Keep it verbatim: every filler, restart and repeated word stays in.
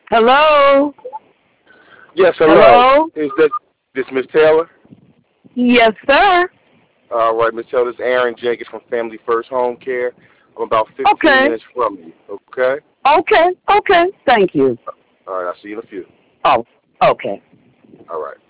Hello? Yes, hello. Hello? Is this this Miss Taylor? Yes, sir. All right, Miss Taylor. This is Aaron Jenkins from Family First Home Care. I'm about fifteen Okay. minutes from you. Okay. Okay. Okay. Thank you. All right. I'll see you in a few. Oh, okay. All right.